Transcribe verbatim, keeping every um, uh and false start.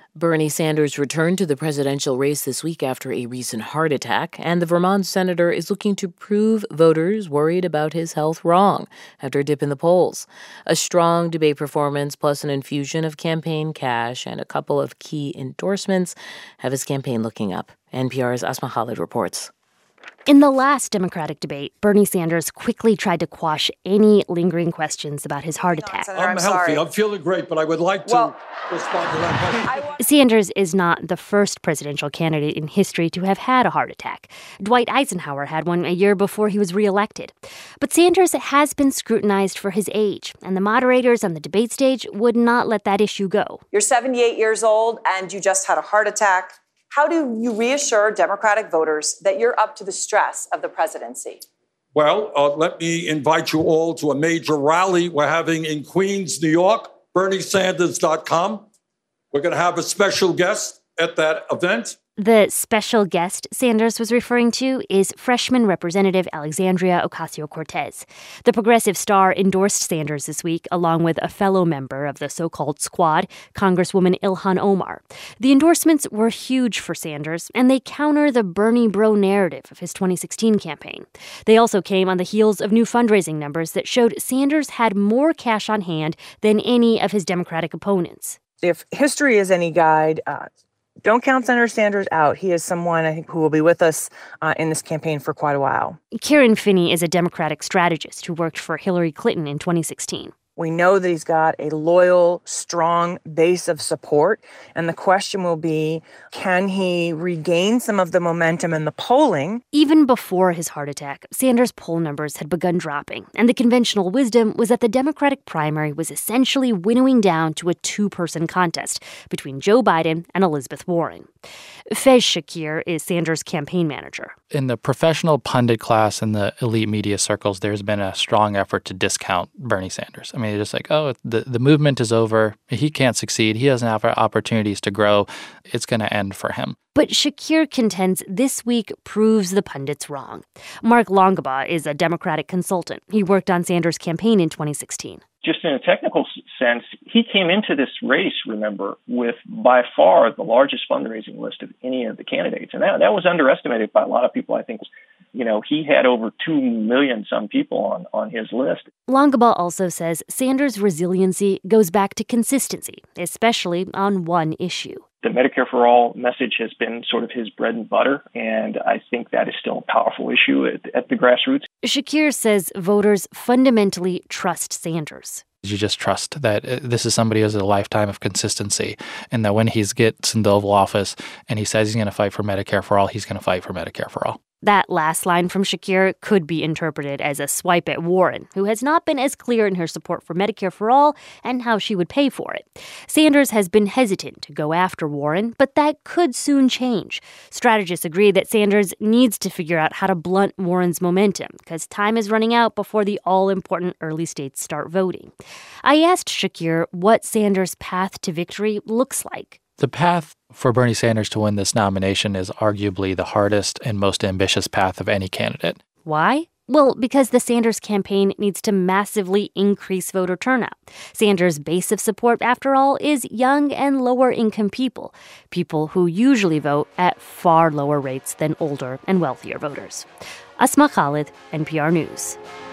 Bernie Sanders returned to the presidential race this week after a recent heart attack, and the Vermont senator is looking to prove voters worried about his health wrong after a dip in the polls. A strong debate performance plus an infusion of campaign cash and a couple of key endorsements have his campaign looking up. N P R's Asma Khalid reports. In the last Democratic debate, Bernie Sanders quickly tried to quash any lingering questions about his heart attack. I'm, I'm healthy. I'm feeling great, but I would like to well, respond to that question. Sanders is not the first presidential candidate in history to have had a heart attack. Dwight Eisenhower had one a year before he was reelected. But Sanders has been scrutinized for his age, and the moderators on the debate stage would not let that issue go. You're seventy-eight years old, and you just had a heart attack. How do you reassure Democratic voters that you're up to the stress of the presidency? Well, uh, let me invite you all to a major rally we're having in Queens, New York, Bernie Sanders dot com. We're going to have a special guest at that event. The special guest Sanders was referring to is freshman Representative Alexandria Ocasio-Cortez. The progressive star endorsed Sanders this week, along with a fellow member of the so-called squad, Congresswoman Ilhan Omar. The endorsements were huge for Sanders, and they counter the Bernie bro narrative of his twenty sixteen campaign. They also came on the heels of new fundraising numbers that showed Sanders had more cash on hand than any of his Democratic opponents. If history is any guide, uh, don't count Senator Sanders out. He is someone, I think, who will be with us uh, in this campaign for quite a while. Karen Finney is a Democratic strategist who worked for Hillary Clinton in twenty sixteen. We know that he's got a loyal, strong base of support. And the question will be, can he regain some of the momentum in the polling? Even before his heart attack, Sanders' poll numbers had begun dropping. And the conventional wisdom was that the Democratic primary was essentially winnowing down to a two-person contest between Joe Biden and Elizabeth Warren. Faiz Shakir is Sanders' campaign manager. In the professional pundit class and the elite media circles, there's been a strong effort to discount Bernie Sanders. I mean, it's just like, oh, the, the movement is over. He can't succeed. He doesn't have opportunities to grow. It's going to end for him. But Shakir contends this week proves the pundits wrong. Mark Longabaugh is a Democratic consultant. He worked on Sanders' campaign in twenty sixteen. Just in a technical sense, he came into this race, remember, with by far the largest fundraising list of any of the candidates. And that, that was underestimated by a lot of people. I think, you know, he had over two million some people on, on his list. Longabaugh also says Sanders' resiliency goes back to consistency, especially on one issue. The Medicare for All message has been sort of his bread and butter, and I think that is still a powerful issue at, at the grassroots. Shakir says voters fundamentally trust Sanders. You just trust that this is somebody who has a lifetime of consistency, and that when he gets in the Oval Office and he says he's going to fight for Medicare for all, he's going to fight for Medicare for all. That last line from Shakir could be interpreted as a swipe at Warren, who has not been as clear in her support for Medicare for all and how she would pay for it. Sanders has been hesitant to go after Warren, but that could soon change. Strategists agree that Sanders needs to figure out how to blunt Warren's momentum, because time is running out before the all-important early states start voting. I asked Shakir what Sanders' path to victory looks like. The path for Bernie Sanders to win this nomination is arguably the hardest and most ambitious path of any candidate. Why? Well, because the Sanders campaign needs to massively increase voter turnout. Sanders' base of support, after all, is young and lower-income people, people who usually vote at far lower rates than older and wealthier voters. Asma Khalid, N P R News.